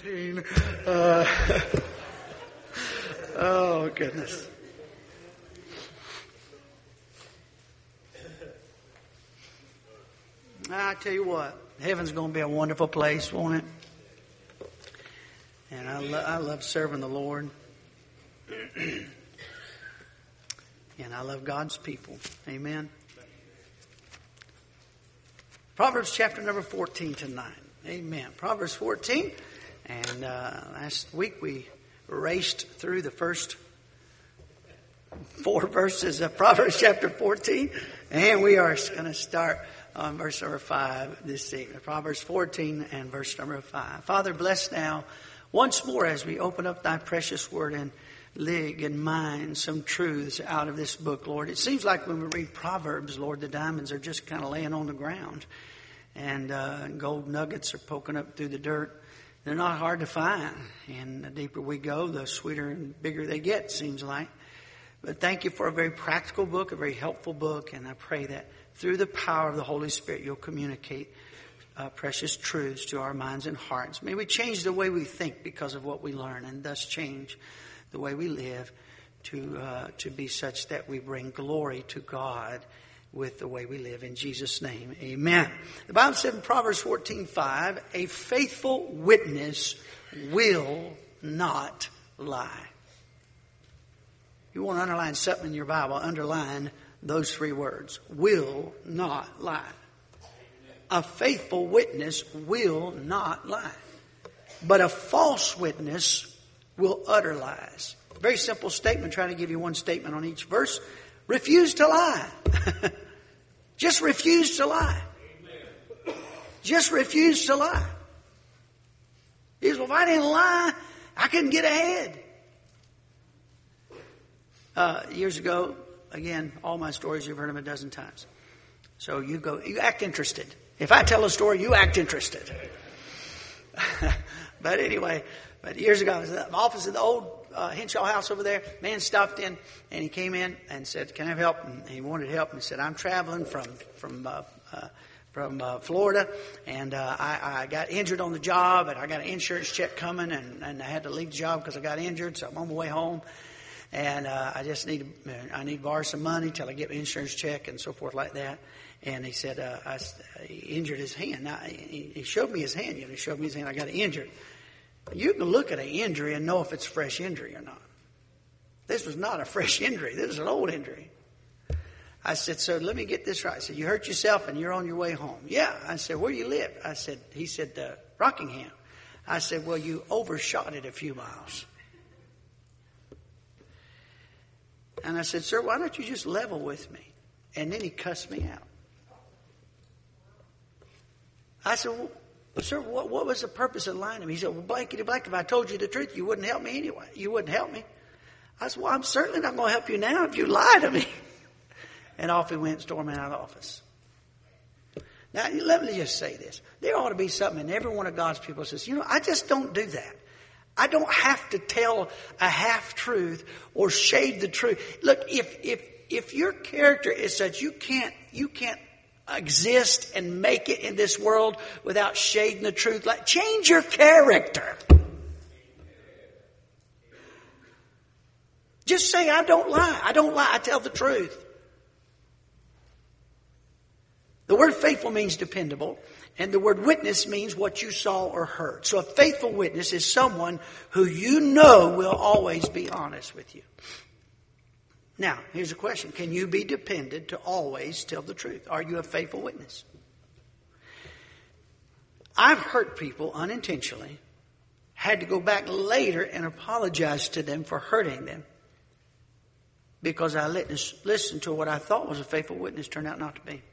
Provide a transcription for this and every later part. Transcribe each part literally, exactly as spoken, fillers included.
fourteen. Uh, oh, goodness. I tell you what, heaven's going to be a wonderful place, won't it? And I, lo- I love serving the Lord. And I love God's people. Amen. Proverbs chapter number fourteen tonight. Amen. Proverbs fourteen. And uh, last week we raced through the first four verses of Proverbs chapter fourteen. And we are going to start on verse number five this evening. Proverbs fourteen and verse number five. Father, bless now once more as we open up thy precious word and lig and mine some truths out of this book, Lord. It seems like when we read Proverbs, Lord, the diamonds are just kind of laying on the ground. And uh, gold nuggets are poking up through the dirt. They're not hard to find. And the deeper we go, the sweeter and bigger they get, seems like. But thank you for a very practical book, a very helpful book. And I pray that through the power of the Holy Spirit, you'll communicate uh, precious truths to our minds and hearts. May we change the way we think because of what we learn, and thus change the way we live to uh, to be such that we bring glory to God with the way we live. In Jesus' name, amen. The Bible said in Proverbs fourteen five, a faithful witness will not lie. You want to underline something in your Bible, underline those three words. Will not lie. A faithful witness will not lie. But a false witness will utter lies. Very simple statement, trying to give you one statement on each verse. Refuse to lie. Just refuse to lie. Just refuse to lie. He says, well, if I didn't lie, I couldn't get ahead. Uh, years ago, again, all my stories, you've heard them a dozen times. So you go, you act interested. If I tell a story, you act interested. But anyway, but years ago, I was in the office of the old uh, Henshaw house over there. Man stopped in, and he came in and said, "Can I have help?" And he wanted help. And he said, "I'm traveling from from uh, uh, from uh, Florida, and uh, I, I got injured on the job, and I got an insurance check coming, and, and I had to leave the job because I got injured. So I'm on my way home, and uh, I just need to, I need to borrow some money till I get my insurance check and so forth like that." And he said, uh, I, he injured his hand. Now, he, he showed me his hand. You know, he showed me his hand. I got injured. You can look at an injury and know if it's a fresh injury or not. This was not a fresh injury. This was an old injury. I said, so let me get this right. I said, you hurt yourself and you're on your way home. Yeah. I said, where do you live? I said, he said, uh, Rockingham. I said, well, you overshot it a few miles. And I said, sir, why don't you just level with me? And then he cussed me out. I said, well, sir, what, what was the purpose of lying to me? He said, well, blankety blank, if I told you the truth, you wouldn't help me anyway. You wouldn't help me. I said, well, I'm certainly not going to help you now if you lie to me. And off he went, storming out of the office. Now, let me just say this. There ought to be something in every one of God's people that says, you know, I just don't do that. I don't have to tell a half-truth or shade the truth. Look, if if if your character is such, you can't you can't exist and make it in this world without shading the truth. Like, change your character. Just say, I don't lie. I don't lie. I tell the truth. The word faithful means dependable, and the word witness means what you saw or heard. So a faithful witness is someone who you know will always be honest with you. Now, here's a question. Can you be depended to always tell the truth? Are you a faithful witness? I've hurt people unintentionally, had to go back later and apologize to them for hurting them because I listened to what I thought was a faithful witness turned out not to be.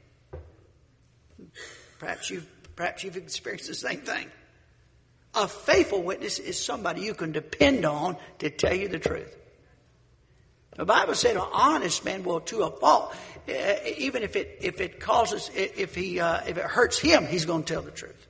Perhaps you've, perhaps you've experienced the same thing. A faithful witness is somebody you can depend on to tell you the truth. The Bible said an honest man will, to a fault, uh, even if it if it causes if he uh, if it hurts him, he's going to tell the truth.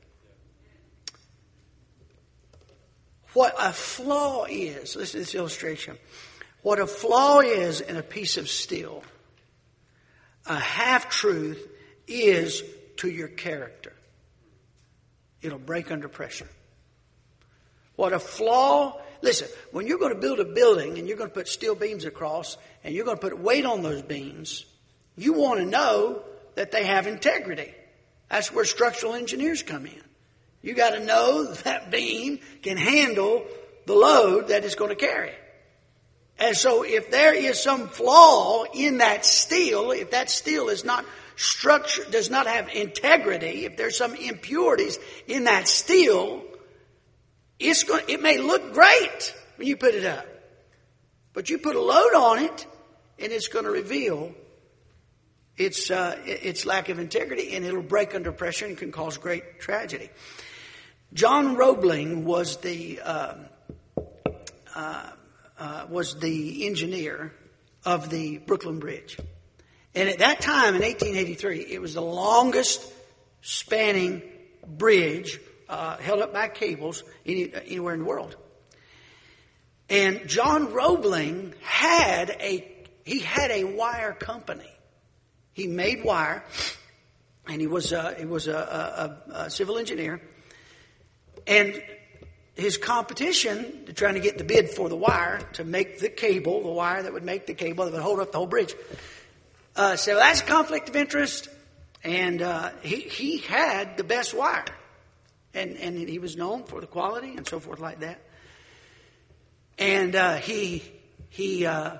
What a flaw is, listen to this illustration. What a flaw is in a piece of steel, a half-truth is to your character. It'll break under pressure. What a flaw. Listen, when you're going to build a building and you're going to put steel beams across and you're going to put weight on those beams, you want to know that they have integrity. That's where structural engineers come in. You got to know that beam can handle the load that it's going to carry. And so if there is some flaw in that steel, if that steel is not structured, does not have integrity, if there's some impurities in that steel, it's going, it may look great when you put it up. But you put a load on it and it's going to reveal its, uh, its lack of integrity, and it'll break under pressure and can cause great tragedy. John Roebling was the, uh, uh, uh, was the engineer of the Brooklyn Bridge. And at that time, in eighteen eighty-three, it was the longest spanning bridge uh, held up by cables any, anywhere in the world. And John Roebling had a he had a wire company. He made wire, and he was a, he was a, a, a civil engineer. And his competition, trying to get the bid for the wire to make the cable, the wire that would make the cable that would hold up the whole bridge. Uh, so that's a conflict of interest, and uh, he he had the best wire, and and he was known for the quality and so forth like that. And uh, he he uh,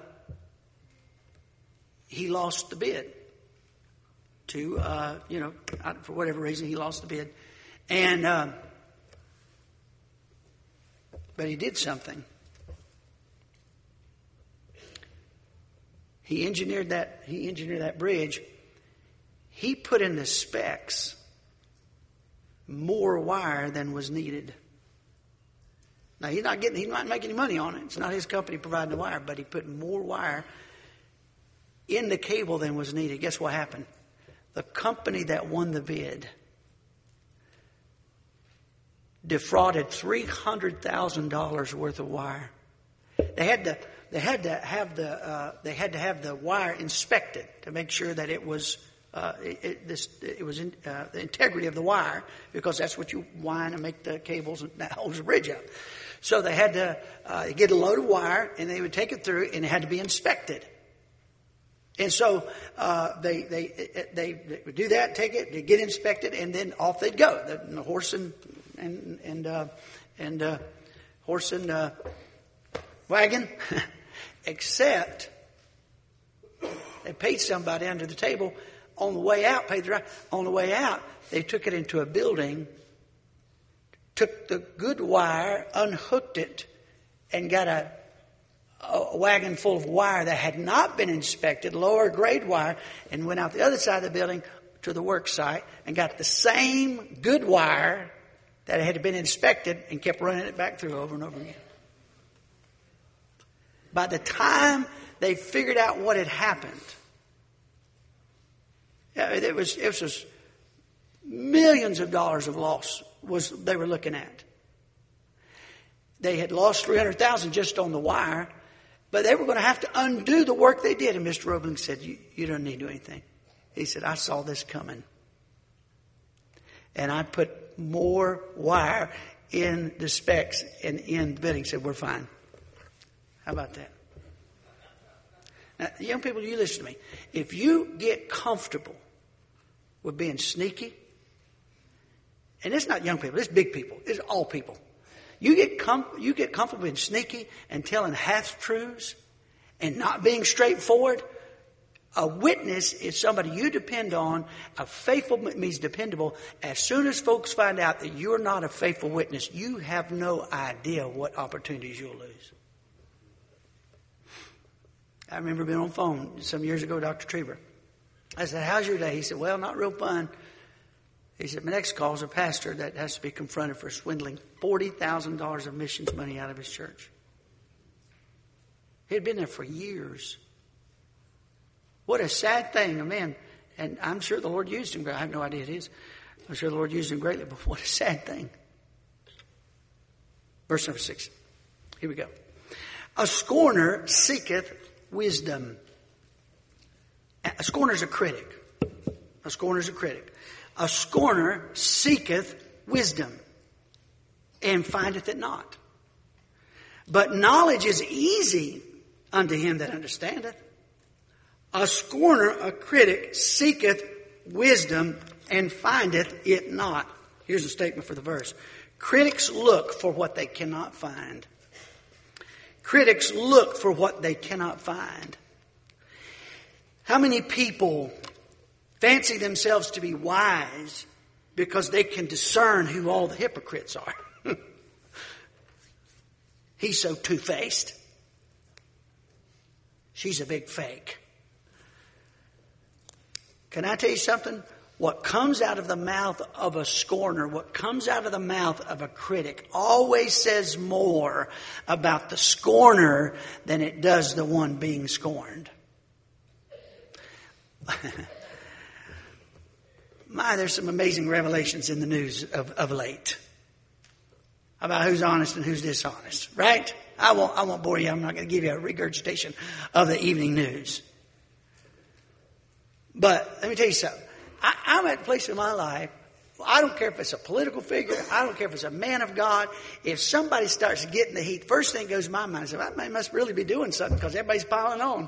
he lost the bid to uh, you know for whatever reason he lost the bid, and uh, but he did something. He engineered that. He engineered that bridge. He put in the specs more wire than was needed. Now he's not getting. He's not making any money on it. It's not his company providing the wire, but he put more wire in the cable than was needed. Guess what happened? The company that won the bid defrauded three hundred thousand dollars worth of wire. They had to. They had to have the uh, they had to have the wire inspected to make sure that it was uh, it, it, this it was in, uh, the integrity of the wire, because that's what you wind and make the cables and that holds the bridge up. So they had to uh, get a load of wire, and they would take it through, and it had to be inspected. And so uh, they, they they they would do that, take it, they get inspected, and then off they'd go. The, the horse and and and uh, and uh, horse and uh, wagon. Except they paid somebody under the table on the way out, paid the right. On the way out, they took it into a building, took the good wire, unhooked it, and got a, a wagon full of wire that had not been inspected, lower grade wire, and went out the other side of the building to the work site and got the same good wire that had been inspected and kept running it back through over and over again. By the time they figured out what had happened, it was it was millions of dollars of loss was they were looking at. They had lost three hundred thousand just on the wire, but they were going to have to undo the work they did. And Mister Roebling said, "You you don't need to do anything." He said, "I saw this coming, and I put more wire in the specs and in the bidding." He said, "We're fine." How about that? Now, young people, you listen to me. If you get comfortable with being sneaky, and it's not young people, it's big people, it's all people. You get com- you get comfortable being sneaky and telling half-truths and not being straightforward. A witness is somebody you depend on. A faithful means dependable. As soon as folks find out that you're not a faithful witness, you have no idea what opportunities you'll lose. I remember being on the phone some years ago, Doctor Trieber. I said, "How's your day?" He said, "Well, not real fun." He said, "My next call is a pastor that has to be confronted for swindling forty thousand dollars of missions money out of his church." He had been there for years. What a sad thing, a man. And I'm sure the Lord used him. I have no idea it is. I'm sure the Lord used him greatly, but what a sad thing. Verse number six. Here we go. "A scorner seeketh wisdom." A scorner is a critic. A scorner is a critic. "A scorner seeketh wisdom, and findeth it not." But knowledge is easy unto him that understandeth. A scorner, a critic, seeketh wisdom and findeth it not. Here's a statement for the verse. Critics look for what they cannot find. Critics look for what they cannot find. How many people fancy themselves to be wise because they can discern who all the hypocrites are? He's so two-faced. She's a big fake. Can I tell you something? What comes out of the mouth of a scorner, what comes out of the mouth of a critic, always says more about the scorner than it does the one being scorned. My, there's some amazing revelations in the news of, of late about who's honest and who's dishonest, right? I won't, I won't bore you. I'm not going to give you a regurgitation of the evening news. But let me tell you something. I, I'm at a place in my life, I don't care if it's a political figure, I don't care if it's a man of God. If somebody starts getting the heat, first thing goes to my mind is, that man must really be doing something because everybody's piling on.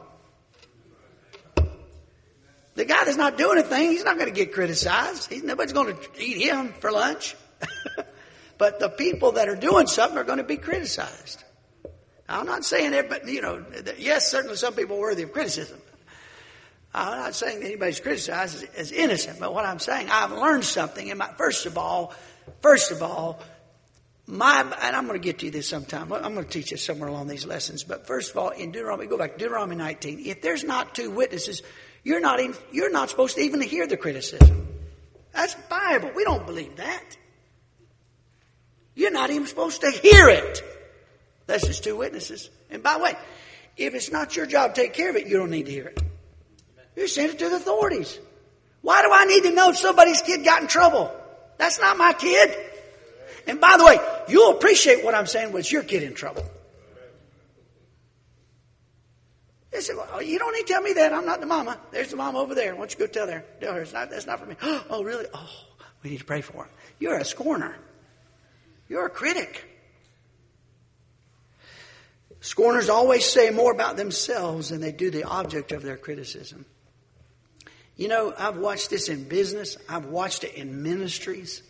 The guy that's not doing anything, he's not going to get criticized. He's, nobody's going to eat him for lunch. But the people that are doing something are going to be criticized. I'm not saying everybody, you know, yes, certainly some people are worthy of criticism. I'm not saying that anybody's criticized as, as innocent, but what I'm saying, I've learned something. And my, first of all, first of all, my, and I'm going to get to this sometime. I'm going to teach you somewhere along these lessons. But first of all, in Deuteronomy, go back to Deuteronomy nineteen. If there's not two witnesses, you're not even, you're not supposed to even hear the criticism. That's Bible. We don't believe that. You're not even supposed to hear it. That's just two witnesses. And by the way, if it's not your job to take care of it, you don't need to hear it. You send it to the authorities. Why do I need to know if somebody's kid got in trouble? That's not my kid. And by the way, you'll appreciate what I'm saying when it's your kid in trouble. They said, well, you don't need to tell me that. I'm not the mama. There's the mama over there. Why don't you go tell her? Tell her it's not, that's not for me. Oh, really? Oh, we need to pray for her. You're a scorner. You're a critic. Scorners always say more about themselves than they do the object of their criticism. You know, I've watched this in business. I've watched it in ministries.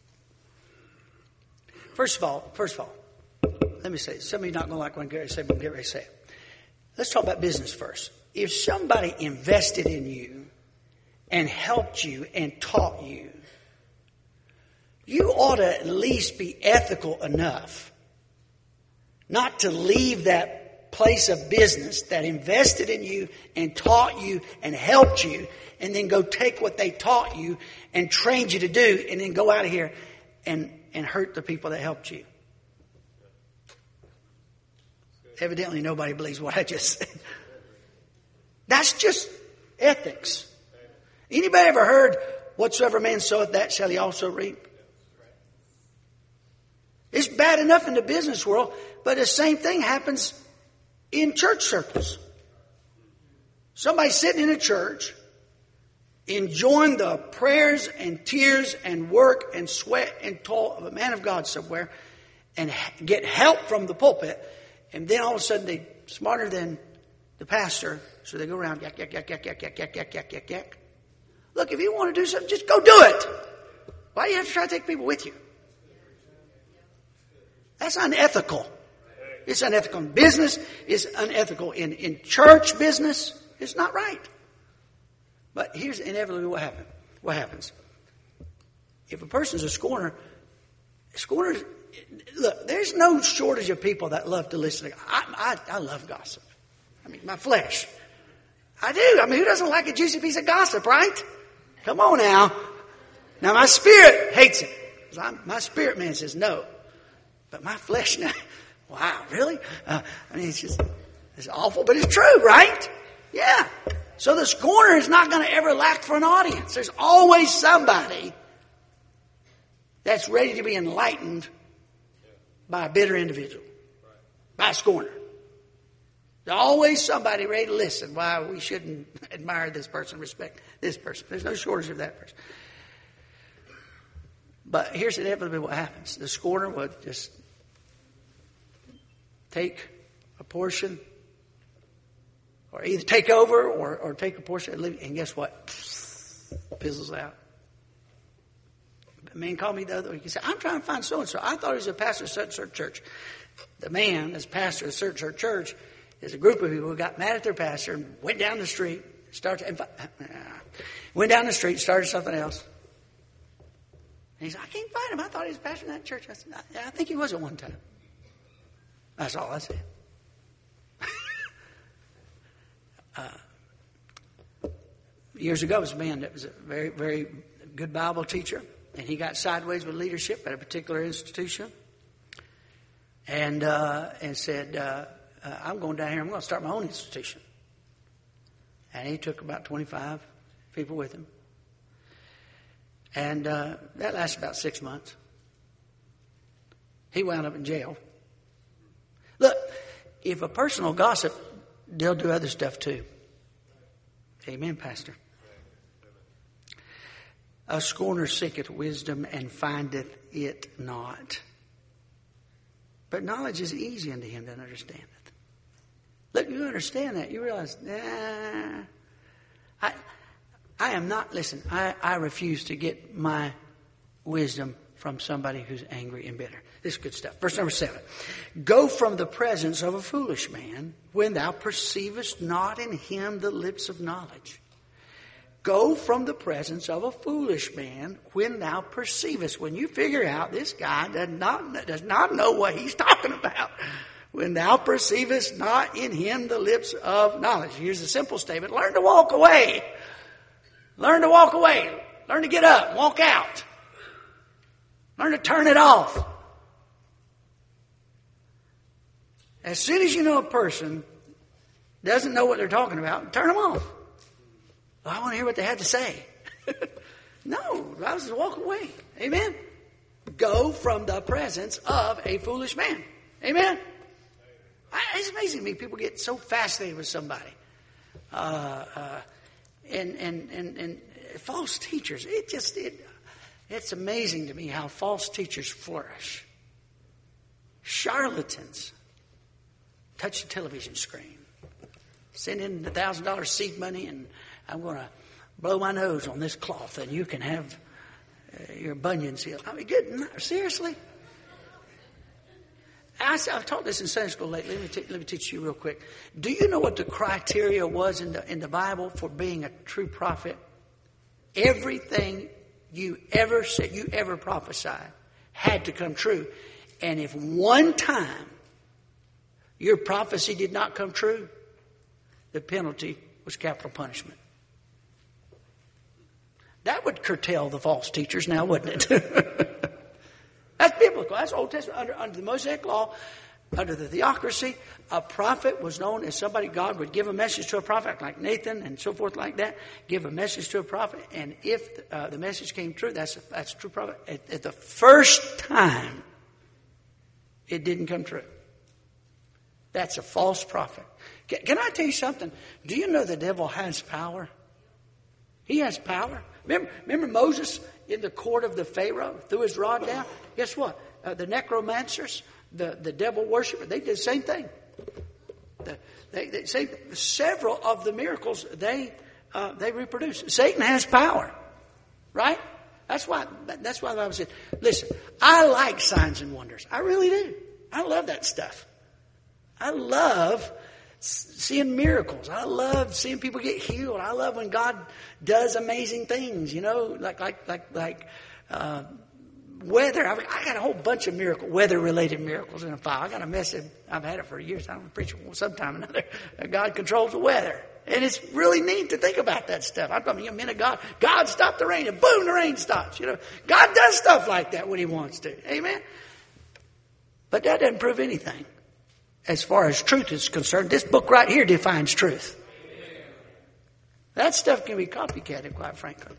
First of all, first of all, let me say, some of you are not going to like what I'm going to say, but I'm getting ready to say it. Let's talk about business first. If somebody invested in you and helped you and taught you, you ought to at least be ethical enough not to leave that place of business that invested in you and taught you and helped you and then go take what they taught you and trained you to do and then go out of here and, and hurt the people that helped you. Evidently nobody believes what I just said. That's just ethics. Anybody ever heard, whatsoever man soweth, that shall he also reap? It's bad enough in the business world, but the same thing happens in church circles. Somebody sitting in a church, enjoying the prayers and tears and work and sweat and toil of a man of God somewhere, and get help from the pulpit, and then all of a sudden they're smarter than the pastor, so they go around yak, yak, yak, yak, yak, yak, yak, yak, yak, yak, yak. Look, if you want to do something, just go do it. Why do you have to try to take people with you? That's unethical. It's unethical in business. It's unethical in, in church business. It's not right. But here's inevitably what happens. What happens? If a person's a scorner, scorners, look, there's no shortage of people that love to listen. I, I, I love gossip. I mean, my flesh. I do. I mean, who doesn't like a juicy piece of gossip, right? Come on now. Now, my spirit hates it. I'm, my spirit man says no. But my flesh now, wow, really? Uh, I mean, it's just, it's awful, but it's true, right? Yeah. So the scorner is not going to ever lack for an audience. There's always somebody that's ready to be enlightened by a bitter individual, by a scorner. There's always somebody ready to listen why we shouldn't admire this person, respect this person. There's no shortage of that person. But here's inevitably what happens. The scorner would just take a portion, or either take over or, or take a portion, and guess what? Fizzles out. A man called me the other week. He said, I'm trying to find so-and-so. I thought he was a pastor of such and such church. The man, as pastor of such and such church, is a group of people who got mad at their pastor and went down the street, started, went down the street, started something else. And he said, I can't find him. I thought he was pastor in that church. I said, I think he was at one time. That's all I said. uh, years ago, there was a man that was a very, very good Bible teacher, and he got sideways with leadership at a particular institution, and uh, and said, uh, uh, I'm going down here, I'm going to start my own institution. And he took about twenty-five people with him. And uh, that lasted about six months. He wound up in jail. Look, if a person will gossip, they'll do other stuff too. Amen, Pastor. A scorner seeketh wisdom and findeth it not. But knowledge is easy unto him that understandeth. Look, you understand that. You realize, nah, I, I am not, listen, I, I refuse to get my wisdom from somebody who's angry and bitter. This is good stuff. Verse number seven. Go from the presence of a foolish man when thou perceivest not in him the lips of knowledge. Go from the presence of a foolish man when thou perceivest. When you figure out this guy does not, does not know what he's talking about. When thou perceivest not in him the lips of knowledge. Here's a simple statement. Learn to walk away. Learn to walk away. Learn to get up. Walk out. Learn to turn it off. As soon as you know a person doesn't know what they're talking about, turn them off. Well, I want to hear what they had to say. No, I was just walk away. Amen. Go from the presence of a foolish man. Amen. I, it's amazing to me. People get so fascinated with somebody. Uh, uh, and, and, and, and false teachers. It just, it, it's amazing to me how false teachers flourish. Charlatans touch the television screen. Send in a thousand dollar seed money and I'm going to blow my nose on this cloth and you can have uh, your bunions healed. I mean, good. Seriously? I, I've taught this in Sunday school lately. Let me, t- let me teach you real quick. Do you know what the criteria was in the, in the Bible for being a true prophet? Everything you ever said, you ever prophesied had to come true. And if one time your prophecy did not come true, the penalty was capital punishment. That would curtail the false teachers now, wouldn't it? That's biblical. That's Old Testament. Under, under the Mosaic law, under the theocracy, a prophet was known as somebody God would give a message to a prophet, like Nathan and so forth like that. Give a message to a prophet. And if uh, the message came true, that's a, that's a true prophet. At, at the first time, it didn't come true. That's a false prophet. Can, can I tell you something? Do you know the devil has power? He has power. Remember, remember Moses in the court of the Pharaoh threw his rod down? Guess what? Uh, the necromancers, the, the devil worshippers, they did the same thing. The, they, they say several of the miracles they uh, they reproduce. Satan has power, right? That's why. That's why the Bible said, "Listen, I like signs and wonders. I really do. I love that stuff. I love seeing miracles. I love seeing people get healed. I love when God does amazing things. You know, like like like like uh, weather. I, mean, I got a whole bunch of miracle weather related miracles in a file. I got a message. I've had it for years. I'm preaching sometime or another. God controls the weather, and it's really neat to think about that stuff. I'm talking, you know, men of God. God stopped the rain, and boom, the rain stops. You know, God does stuff like that when He wants to. Amen. But that doesn't prove anything. As far as truth is concerned, this book right here defines truth. That stuff can be copycatted, quite frankly.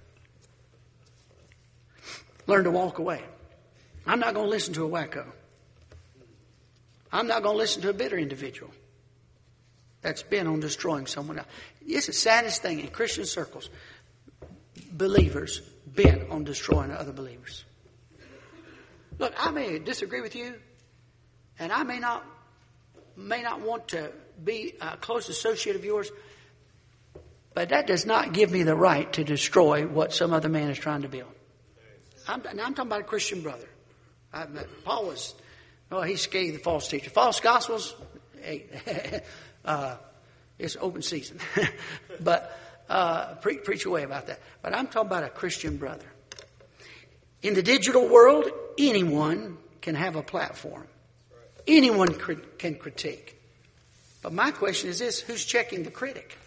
Learn to walk away. I'm not going to listen to a wacko. I'm not going to listen to a bitter individual that's bent on destroying someone else. It's the saddest thing in Christian circles. Believers bent on destroying other believers. Look, I may disagree with you, and I may not may not want to be a close associate of yours, but that does not give me the right to destroy what some other man is trying to build. I'm, now I'm talking about a Christian brother. I, Paul was, oh, he scathed the false teacher. False gospels, hey, uh, it's open season. but uh, pre- preach away about that. But I'm talking about a Christian brother. In the digital world, anyone can have a platform. Anyone can critique. But my question is this, who's checking the critic?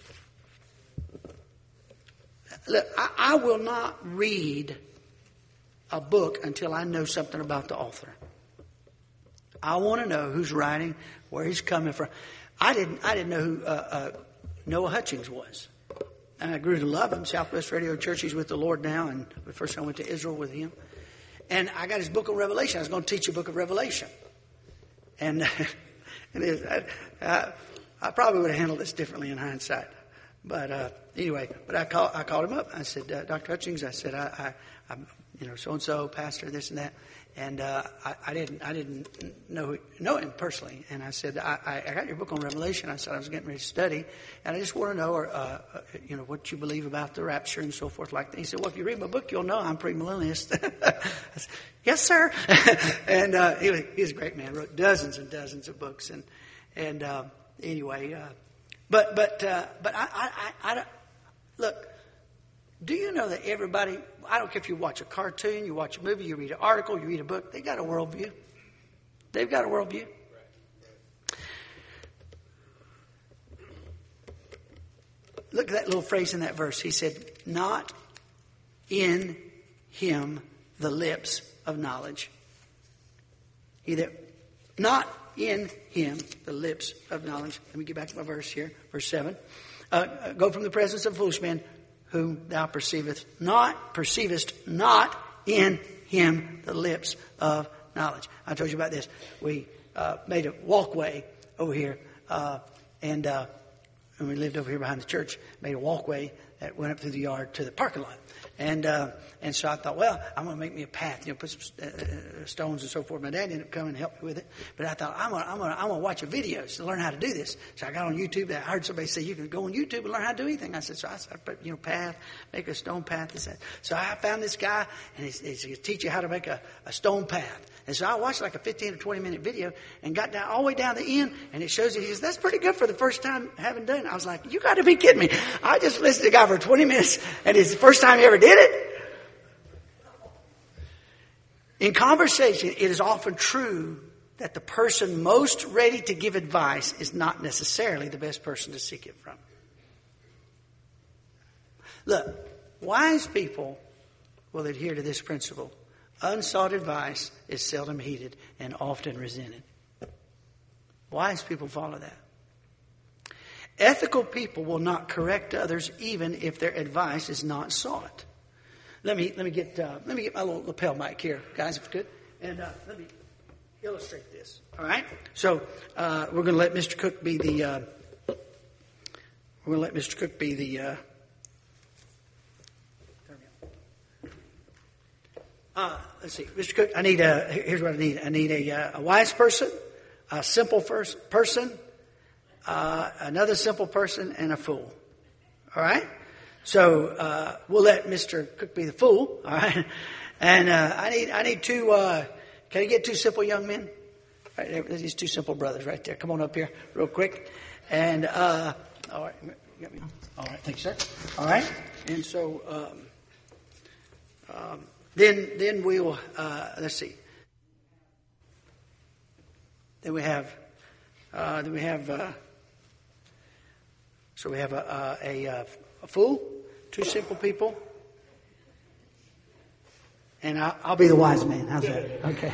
Look, I, I will not read a book until I know something about the author. I want to know who's writing, where he's coming from. I didn't I didn't know who uh, uh, Noah Hutchings was. And I grew to love him. Southwest Radio Church, he's with the Lord now. And the first time I went to Israel with him. And I got his book of Revelation. I was going to teach a book of Revelation. And, and it, I, I, I probably would have handled this differently in hindsight. But uh, anyway, but I, call, I called him up. I said, uh, Doctor Hutchings, I said, I, I, I'm, you know, so-and-so, pastor, this and that. And uh, I, I didn't I didn't know know him personally. And I said, I, I got your book on Revelation. I said, I was getting ready to study. And I just want to know, or, uh, you know, what you believe about the rapture and so forth like that. He said, well, if you read my book, you'll know I'm premillennialist. I said, yes, sir. and uh, he, was, he was a great man. Wrote dozens and dozens of books. And and uh, anyway, uh, but but uh, but I, I, I, I don't, look, do you know that everybody, I don't care if you watch a cartoon, you watch a movie, you read an article, you read a book, they got a worldview. They've got a worldview. Look at that little phrase in that verse. He said, not in him the lips of knowledge. Either not in him the lips of knowledge. Let me get back to my verse here. Verse seven. Uh, go from the presence of foolish men, whom thou perceivest not, perceivest not in him the lips of knowledge. I told you about this. We uh, made a walkway over here, uh, and uh, when we lived over here behind the church, made a walkway that went up through the yard to the parking lot. And uh, and so I thought, well, I'm going to make me a path, you know, put some uh, stones and so forth. My dad ended up coming and helped me with it. But I thought, I'm going to I'm going to I'm going to watch a video to learn how to do this. So I got on YouTube. I heard somebody say, you can go on YouTube and learn how to do anything. I said, so I started, put, you know, path, make a stone path. He said, so I found this guy, and he's, he's going to teach you how to make a, a stone path. And so I watched like a fifteen or twenty minute video and got down all the way down the end, and it shows you, he says, that's pretty good for the first time having done it. I was like, you got to be kidding me. I just listened to the guy for twenty minutes, and it's the first time he ever did it. In conversation, it is often true that the person most ready to give advice is not necessarily the best person to seek it from. Look, wise people will adhere to this principle. Unsought advice is seldom heeded and often resented. Wise people follow that. Ethical people will not correct others even if their advice is not sought. Let me let me get uh, let me get my little lapel mic here, guys, if you could, and uh, let me illustrate this. All right. So uh, we're going to let Mister Cook be the uh, we're going to let Mister Cook be the. Uh, uh, let's see, Mister Cook. I need a. Here's what I need. I need a, uh, a wise person, a simple first person, uh, another simple person, and a fool. All right. So uh, we'll let Mister Cook be the fool, all right? And uh, I need I need two. Uh, can I get two simple young men? Right there, these two simple brothers right there. Come on up here, real quick. And uh, all right, you got me. All right, thanks, sir. All right, and so um, um, then then we'll uh, let's see. Then we have uh, then we have uh, so we have a a, a, a fool. Two simple people. And I'll, I'll be the wise man. How's that? Okay.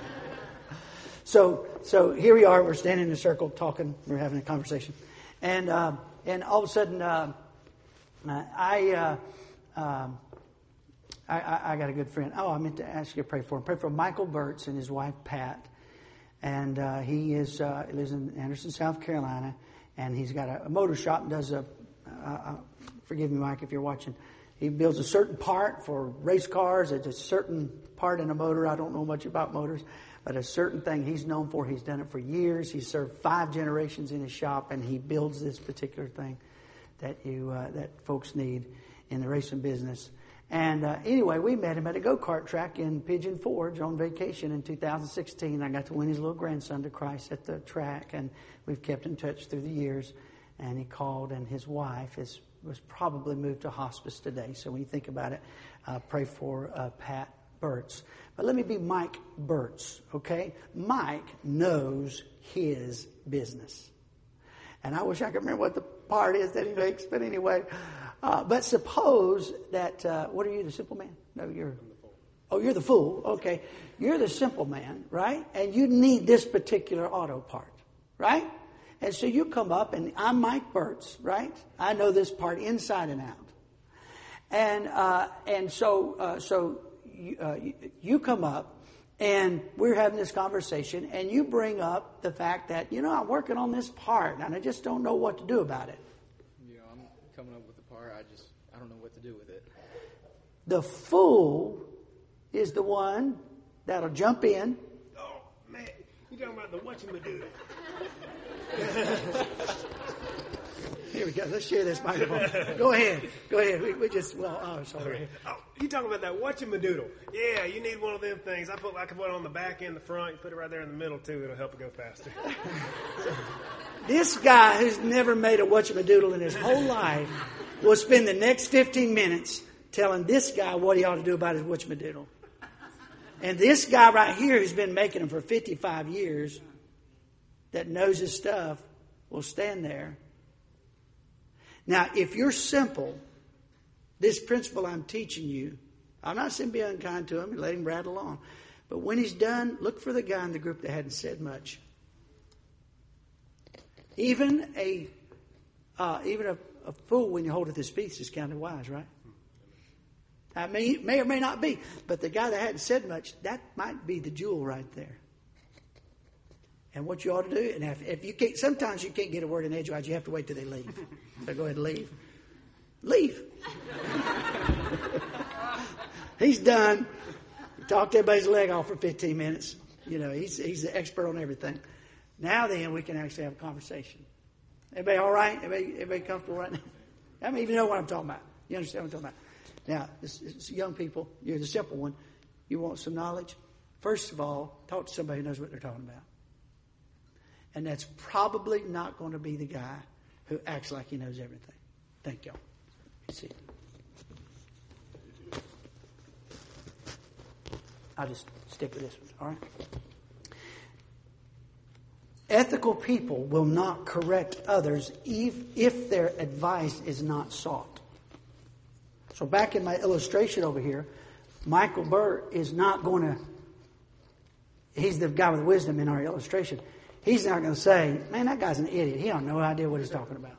So, so here we are. We're standing in a circle talking. We're having a conversation. And, uh, and all of a sudden, uh, I, uh, um, I, I, I got a good friend. Oh, I meant to ask you to pray for him. Pray for Michael Burtz and his wife, Pat. And, uh, he is, uh, lives in Anderson, South Carolina. And he's got a, a motor shop and does a, a, a forgive me, Mike, if you're watching. He builds a certain part for race cars. It's a certain part in a motor. I don't know much about motors. But a certain thing he's known for, he's done it for years. He's served five generations in his shop, and he builds this particular thing that you uh, that folks need in the racing business. And uh, anyway, we met him at a go-kart track in Pigeon Forge on vacation in two thousand sixteen. I got to win his little grandson to Christ at the track, and we've kept in touch through the years. And he called, and his wife is was probably moved to hospice today. So when you think about it, uh, pray for uh, Pat Burtz. But let me be Mike Burtz, okay? Mike knows his business. And I wish I could remember what the part is that he makes, but anyway. Uh, but suppose that, uh, what are you, the simple man? No, you're, oh, you're the fool. Okay. You're the simple man, right? And you need this particular auto part, right? And so you come up, and I'm Mike Burtz, right? I know this part inside and out. And, uh, and so, uh, so you, uh, you come up, and we're having this conversation, and you bring up the fact that, you know, I'm working on this part, and I just don't know what to do about it. Yeah, I'm coming up with the part. I just, I don't know what to do with it. The fool is the one that'll jump in. Oh, man. You talking about the whatchamacallit. Here we go. Let's share this microphone. Go ahead. Go ahead. We, we just, well, oh, sorry. Oh, you talking about that whatchamadoodle. Yeah, you need one of them things. I put like one on the back and the front. You put it right there in the middle, too. It'll help it go faster. This guy who's never made a whatchamadoodle in his whole life will spend the next fifteen minutes telling this guy what he ought to do about his whatchamadoodle. And this guy right here who's been making them for fifty-five years, that knows his stuff, will stand there. Now, if you're simple, this principle I'm teaching you, I'm not saying be unkind to him and let him rattle on. But when he's done, look for the guy in the group that hadn't said much. Even a uh, even a, a fool, when you hold his peace, is counted wise, right? I mean, may or may not be. But the guy that hadn't said much, that might be the jewel right there. And what you ought to do, and if, if you can't, sometimes you can't get a word in edgewise, you have to wait till they leave. So go ahead and leave. Leave. He's done. He talked everybody's leg off for fifteen minutes. You know, he's he's the expert on everything. Now then, we can actually have a conversation. Everybody all right? Everybody, everybody comfortable right now? I mean, even know what I'm talking about. You understand what I'm talking about? Now, this, this young people, you're the simple one. You want some knowledge? First of all, talk to somebody who knows what they're talking about. And that's probably not going to be the guy who acts like he knows everything. Thank y'all. See. I'll just stick with this one, all right? Ethical people will not correct others if, if their advice is not sought. So back in my illustration over here, Michael Burt is not going to, he's the guy with wisdom in our illustration. He's not going to say, man, that guy's an idiot. He don't know no idea what he's talking about.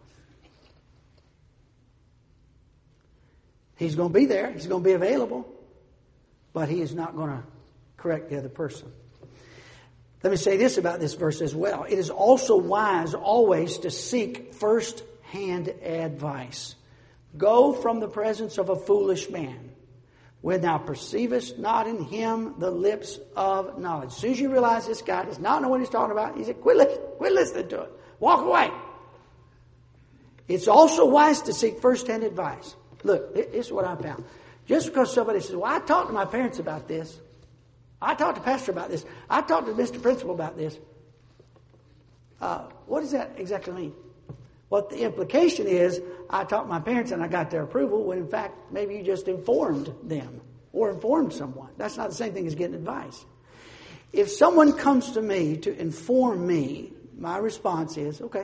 He's going to be there. He's going to be available. But he is not going to correct the other person. Let me say this about this verse as well. It is also wise always to seek first-hand advice. Go from the presence of a foolish man, when thou perceivest not in him the lips of knowledge. As soon as you realize this guy does not know what he's talking about, he said, quit listening, quit listening to it. Walk away. It's also wise to seek first-hand advice. Look, this is what I found. Just because somebody says, well, I talked to my parents about this. I talked to Pastor about this. I talked to Mister Principal about this. Uh, what does that exactly mean? What the implication is, I talked to my parents and I got their approval, when in fact, maybe you just informed them or informed someone. That's not the same thing as getting advice. If someone comes to me to inform me, my response is, okay.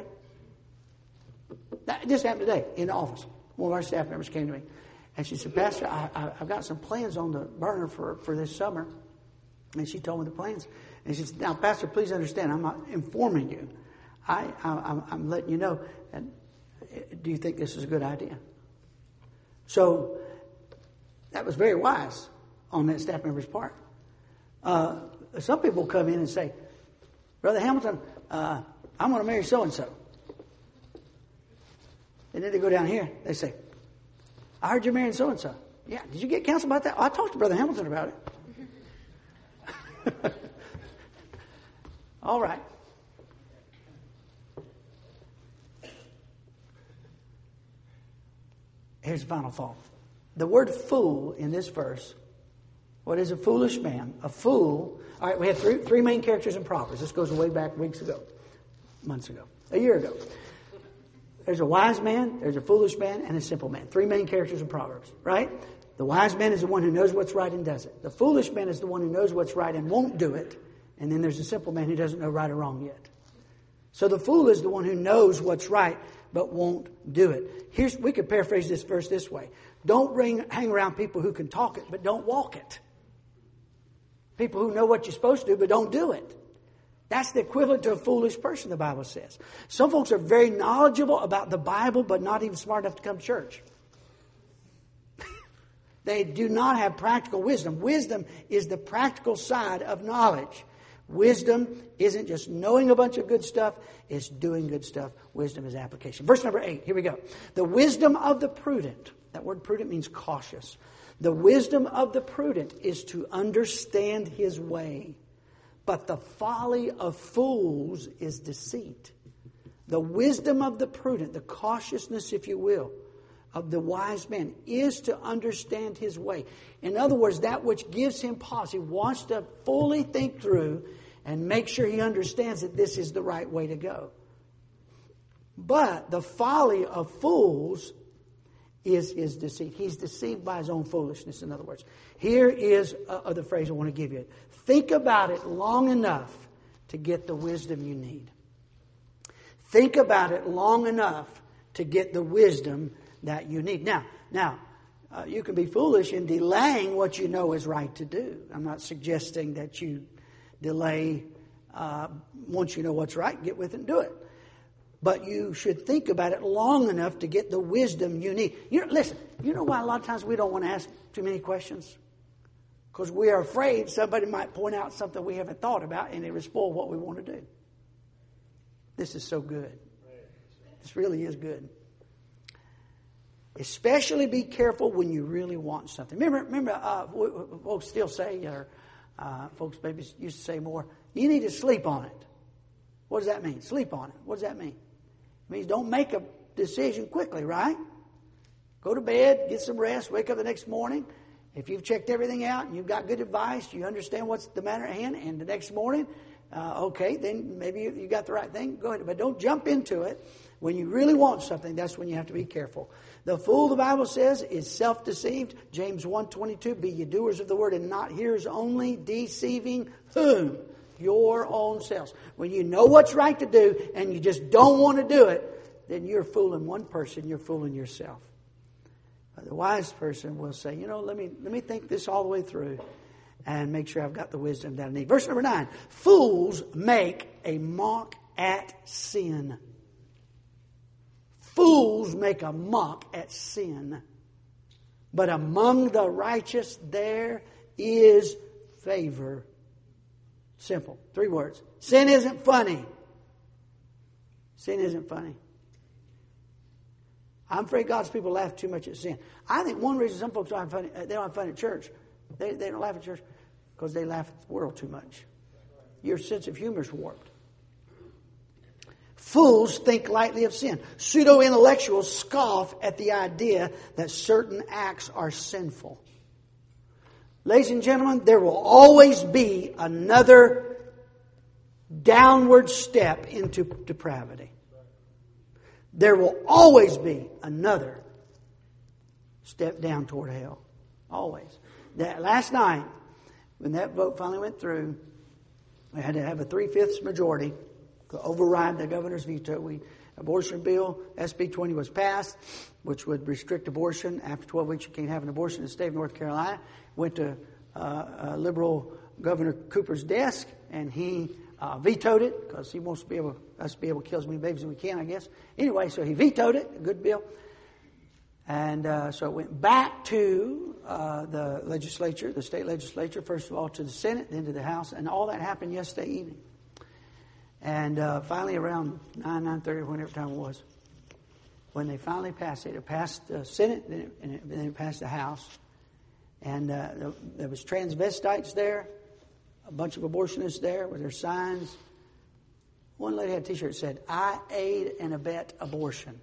That just happened today in the office. One of our staff members came to me and she said, Pastor, I, I, I've got some plans on the burner for, for this summer. And she told me the plans. And she said, now, Pastor, please understand, I'm not informing you. I, I, I'm letting you know. And do you think this is a good idea? So that was very wise on that staff member's part. Uh, some people come in and say, Brother Hamilton, uh, I'm going to marry so-and-so. And then they go down here. They say, I heard you're marrying so-and-so. Yeah, did you get counsel about that? Oh, I talked to Brother Hamilton about it. All right. Here's the final thought. The word fool in this verse, what is a foolish man? A fool. All right, we have three, three main characters in Proverbs. This goes way back weeks ago, months ago, a year ago. There's a wise man, there's a foolish man, and a simple man. Three main characters in Proverbs, right? The wise man is the one who knows what's right and does it. The foolish man is the one who knows what's right and won't do it. And then there's the simple man who doesn't know right or wrong yet. So the fool is the one who knows what's right but won't do it. Here's, we could paraphrase this verse this way. Don't bring, hang around people who can talk it but don't walk it. People who know what you're supposed to do but don't do it. That's the equivalent to a foolish person, the Bible says. Some folks are very knowledgeable about the Bible but not even smart enough to come to church. They do not have practical wisdom. Wisdom is the practical side of knowledge. Wisdom isn't just knowing a bunch of good stuff, it's doing good stuff. Wisdom is application. Verse number eight, here we go. The wisdom of the prudent. That word prudent means cautious. The wisdom of the prudent is to understand his way. But the folly of fools is deceit. The wisdom of the prudent, the cautiousness, if you will, of the wise man is to understand his way. In other words, that which gives him pause. He wants to fully think through and make sure he understands that this is the right way to go. But the folly of fools is his deceit. He's deceived by his own foolishness, in other words. Here is uh, the phrase I want to give you. Think about it long enough to get the wisdom you need. Think about it long enough to get the wisdom that you need. Now, now uh, you can be foolish in delaying what you know is right to do. I'm not suggesting that you delay uh, once you know what's right, get with it and do it. But you should think about it long enough to get the wisdom you need. You know, listen, you know why a lot of times we don't want to ask too many questions? Because we are afraid somebody might point out something we haven't thought about and it will spoil what we want to do. This is so good. This really is good. Especially be careful when you really want something. Remember, remember, uh, folks still say, or uh, folks maybe used to say more, you need to sleep on it. What does that mean? Sleep on it. What does that mean? It means don't make a decision quickly, right? Go to bed, get some rest, wake up the next morning. If you've checked everything out and you've got good advice, you understand what's the matter at hand, and the next morning, uh, okay, then maybe you, you got the right thing. Go ahead. But don't jump into it. When you really want something, that's when you have to be careful. The fool, the Bible says, is self-deceived. James one twenty-two, be ye doers of the word and not hearers only, deceiving whom? Your own selves. When you know what's right to do and you just don't want to do it, then you're fooling one person, you're fooling yourself. But the wise person will say, you know, let me let me think this all the way through and make sure I've got the wisdom that I need. Verse number nine, fools make a mock at sin. Fools make a mock at sin. But among the righteous there is favor. Simple. Three words. Sin isn't funny. Sin isn't funny. I'm afraid God's people laugh too much at sin. I think one reason some folks don't have fun, they don't have fun at church, they, they don't laugh at church because they laugh at the world too much. Your sense of humor is warped. Fools think lightly of sin. Pseudo-intellectuals scoff at the idea that certain acts are sinful. Ladies and gentlemen, there will always be another downward step into depravity. There will always be another step down toward hell. Always. That last night, when that vote finally went through, we had to have a three-fifths majority to override the governor's veto. We abortion bill, S B twenty, was passed, which would restrict abortion. After twelve weeks, you can't have an abortion in the state of North Carolina. Went to uh, uh, liberal Governor Cooper's desk, and he uh, vetoed it because he wants to be able us to be able to kill as many babies as we can, I guess. Anyway, so he vetoed it. A good bill. And uh, so it went back to uh, the legislature, the state legislature, first of all to the Senate, then to the House, and all that happened yesterday evening. And uh, finally, around nine, nine thirty, whenever time it was, when they finally passed it, it passed the Senate, and it, and it, then it passed the House. And uh, there was transvestites there, a bunch of abortionists there with their signs. One lady had a t-shirt that said, I aid and abet abortion.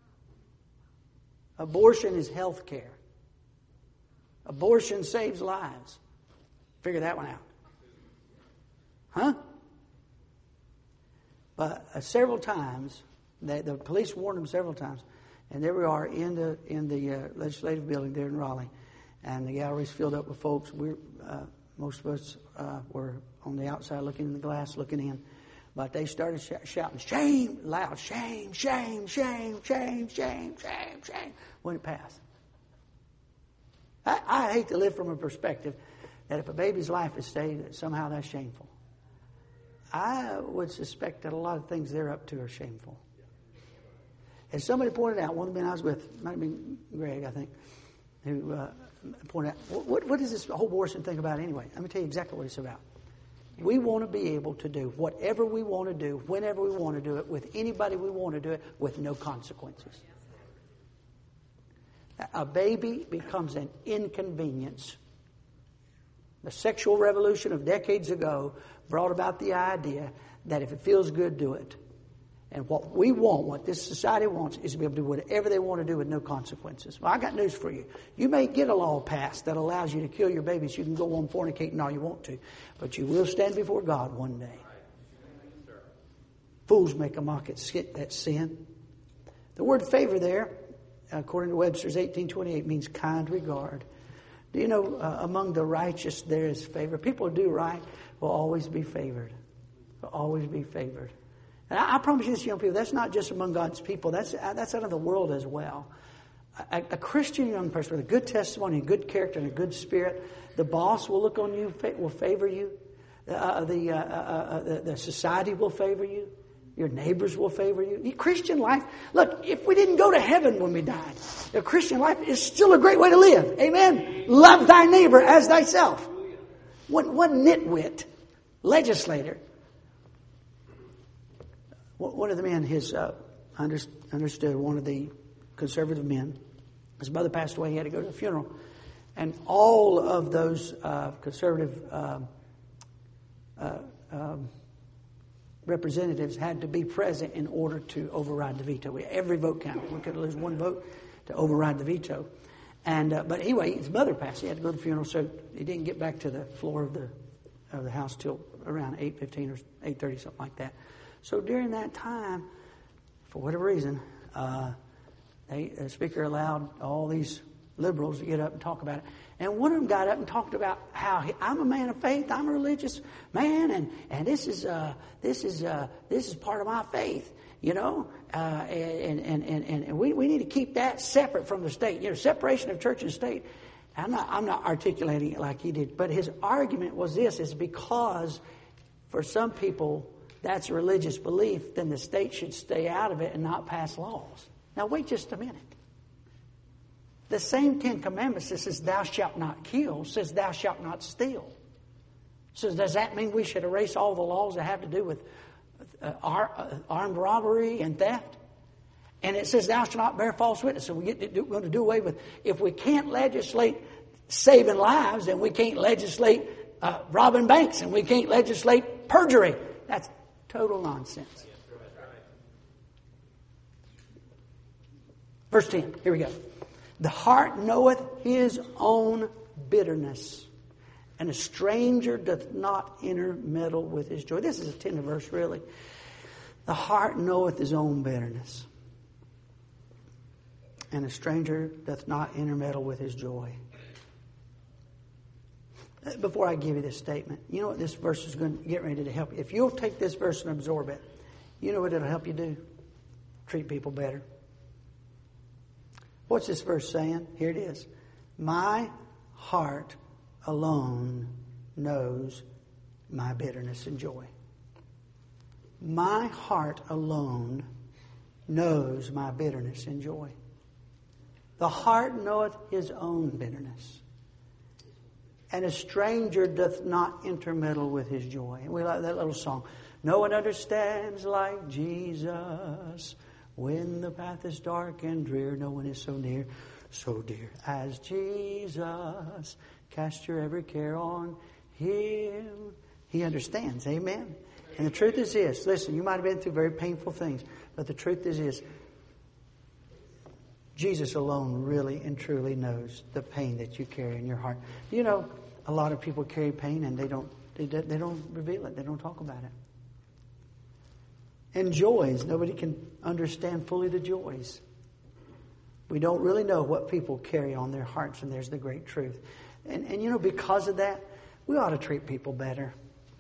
Abortion is health care. Abortion saves lives. Figure that one out. Huh? But uh, several times, they, the police warned them several times, and there we are in the in the uh, legislative building there in Raleigh, and the gallery's filled up with folks. We're uh, most of us uh, were on the outside looking in the glass, looking in. But they started sh- shouting, shame, loud, shame, shame, shame, shame, shame, shame, shame, when it passed. I, I hate to live from a perspective that if a baby's life is saved, that somehow that's shameful. I would suspect that a lot of things they're up to are shameful. And somebody pointed out, one of the men I was with, might have been Greg, I think, who uh, pointed out, what, what is this whole abortion thing about anyway? Let me tell you exactly what it's about. We want to be able to do whatever we want to do, whenever we want to do it, with anybody we want to do it, with no consequences. A baby becomes an inconvenience. The sexual revolution of decades ago brought about the idea that if it feels good, do it. And what we want, what this society wants, is to be able to do whatever they want to do with no consequences. Well, I got news for you. You may get a law passed that allows you to kill your babies. You can go on fornicating all you want to. But you will stand before God one day. Fools make a mock at sin. The word favor there, according to Webster's eighteen twenty-eight, means kind regard. Do you know, uh, among the righteous there is favor? People who do right will always be favored. Will always be favored. And I, I promise you this, young people, that's not just among God's people. That's that's out of the world as well. A, a Christian young person with a good testimony, a good character, and a good spirit, the boss will look on you, will favor you. Uh, the, uh, uh, uh, the the society will favor you. Your neighbors will favor you. The Christian life, look, if we didn't go to heaven when we died, the Christian life is still a great way to live. Amen. Love thy neighbor as thyself. One, one nitwit legislator, one of the men, his uh, understood, one of the conservative men, his mother passed away, he had to go to the funeral. And all of those uh, conservative uh, uh, um, representatives had to be present in order to override the veto. Every vote counted. We could lose one vote to override the veto. And uh, but anyway, his mother passed. He had to go to the funeral, so he didn't get back to the floor of the of the House till around eight fifteen or eight thirty, something like that. So during that time, for whatever reason, uh, they, the speaker allowed all these liberals to get up and talk about it. And one of them got up and talked about how he, I'm a man of faith, I'm a religious man, and and this is uh, this is uh, this is part of my faith, you know, uh, and, and and and we we need to keep that separate from the state, you know, separation of church and state. I'm not I'm not articulating it like he did, but his argument was this: is because for some people that's a religious belief, then the state should stay out of it and not pass laws. Now wait just a minute. The same Ten Commandments that says thou shalt not kill says thou shalt not steal. So does that mean we should erase all the laws that have to do with uh, ar- uh, armed robbery and theft? And it says thou shalt not bear false witness. So we get to do, we're going to do away with, if we can't legislate saving lives, then we can't legislate uh, robbing banks, and we can't legislate perjury. That's total nonsense. Verse ten, here we go. The heart knoweth his own bitterness, and a stranger doth not intermeddle with his joy. This is a tender verse, really. The heart knoweth his own bitterness, and a stranger doth not intermeddle with his joy. Before I give you this statement, you know what this verse is going to get ready to help you. If you'll take this verse and absorb it, you know what it'll help you do? Treat people better. What's this verse saying? Here it is. My heart alone knows my bitterness and joy. My heart alone knows my bitterness and joy. The heart knoweth his own bitterness, and a stranger doth not intermeddle with his joy. And we like that little song. No one understands like Jesus. When the path is dark and drear, no one is so near, so dear as Jesus. Cast your every care on him. He understands. Amen. And the truth is this. Listen, you might have been through very painful things, but the truth is this. Jesus alone really and truly knows the pain that you carry in your heart. You know, a lot of people carry pain and they don't they, they don't reveal it. They don't talk about it. And joys, nobody can understand fully the joys. We don't really know what people carry on their hearts, and there's the great truth. And, and you know, because of that, we ought to treat people better.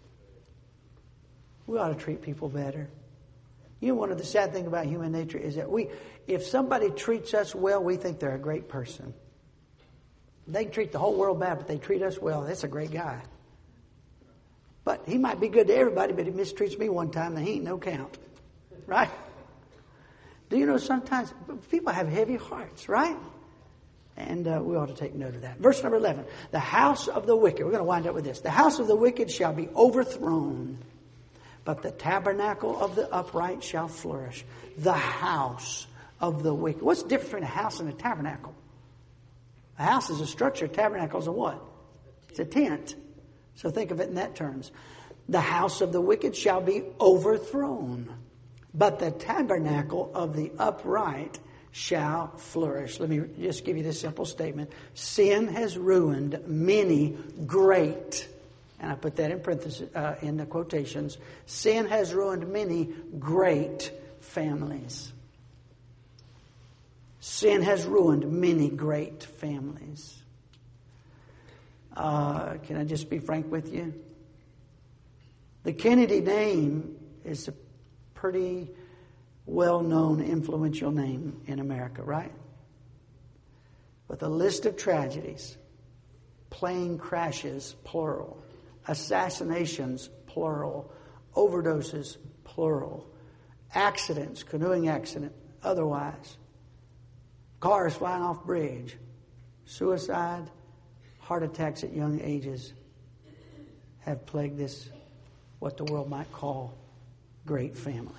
We ought to treat people better. You know, one of the sad things about human nature is that we, if somebody treats us well, we think they're a great person. They can treat the whole world bad, but they treat us well. That's a great guy. But he might be good to everybody, but he mistreats me one time and he ain't no count. Right? Do you know sometimes people have heavy hearts, right? And uh, we ought to take note of that. Verse number eleven. The house of the wicked. We're going to wind up with this. The house of the wicked shall be overthrown, but the tabernacle of the upright shall flourish. The house of the wicked. What's the difference between a house and a tabernacle? A house is a structure. A tabernacle is a what? It's a tent. So think of it in that terms. The house of the wicked shall be overthrown, but the tabernacle of the upright shall flourish. Let me just give you this simple statement. Sin has ruined many great, and I put that in parentheses, uh, in the quotations. Sin has ruined many great families. Sin has ruined many great families. Uh, can I just be frank with you? The Kennedy name is a pretty well-known, influential name in America, right? With a list of tragedies, plane crashes, plural, assassinations, plural, overdoses, plural, accidents, canoeing accident, otherwise, cars flying off bridge, suicide, heart attacks at young ages have plagued this, what the world might call, great family.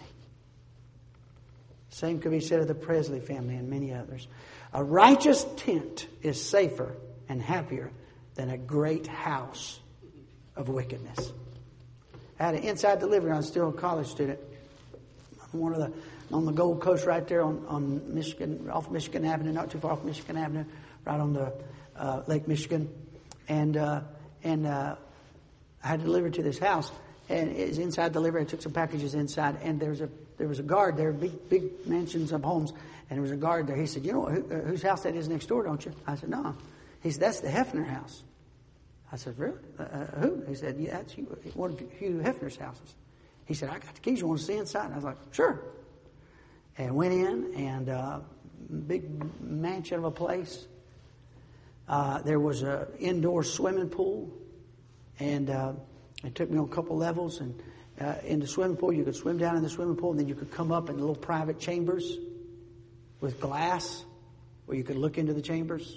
Same could be said of the Presley family and many others. A righteous tent is safer and happier than a great house of wickedness. I had an inside delivery. I was still a college student. One of the on the Gold Coast, right there on, on Michigan, off Michigan Avenue, not too far off Michigan Avenue, right on the uh, Lake Michigan, and uh, and uh, I had delivered to this house, and it was inside delivery. I took some packages inside, and there was a there was a guard there, big big mansions of homes, and there was a guard there. He said, "You know who, uh, whose house that is next door, don't you?" I said, "No." He said, "That's the Hefner house." I said, "Really? Uh, who?" He said, "Yeah, that's one of Hugh Hefner's houses." He said, "I got the keys. You want to see inside?" And I was like, "Sure." And went in, and uh, big mansion of a place. Uh, there was an indoor swimming pool, and uh, it took me on a couple levels. And uh, in the swimming pool, you could swim down in the swimming pool, and then you could come up in little private chambers with glass where you could look into the chambers.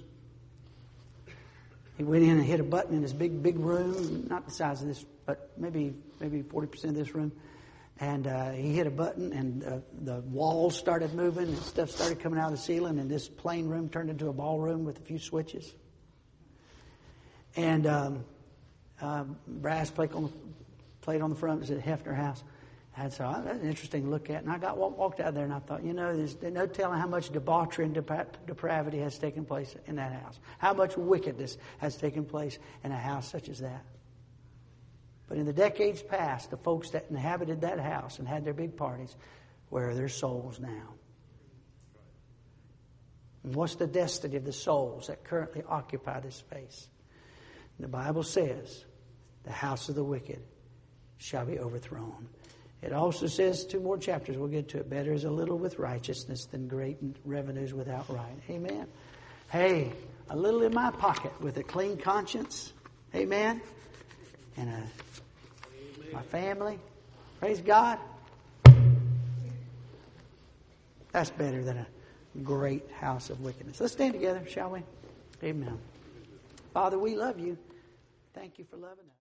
He went in and hit a button in this big, big room, not the size of this, but maybe maybe forty percent of this room. And uh, he hit a button, and uh, the walls started moving, and stuff started coming out of the ceiling, and this plain room turned into a ballroom with a few switches. And um, uh, brass plate on the, plate on the front was at Hefner House. And so uh, that's an interesting to look at. And I got walked out there, and I thought, you know, there's, there's no telling how much debauchery and depra- depravity has taken place in that house. How much wickedness has taken place in a house such as that. But in the decades past, the folks that inhabited that house and had their big parties, where are their souls now? And what's the destiny of the souls that currently occupy this space? The Bible says, the house of the wicked shall be overthrown. It also says, two more chapters, we'll get to it, better is a little with righteousness than great revenues without right. Amen. Hey, a little in my pocket with a clean conscience. Amen. And a, my family. Praise God. That's better than a great house of wickedness. Let's stand together, shall we? Amen. Father, we love you. Thank you for loving us.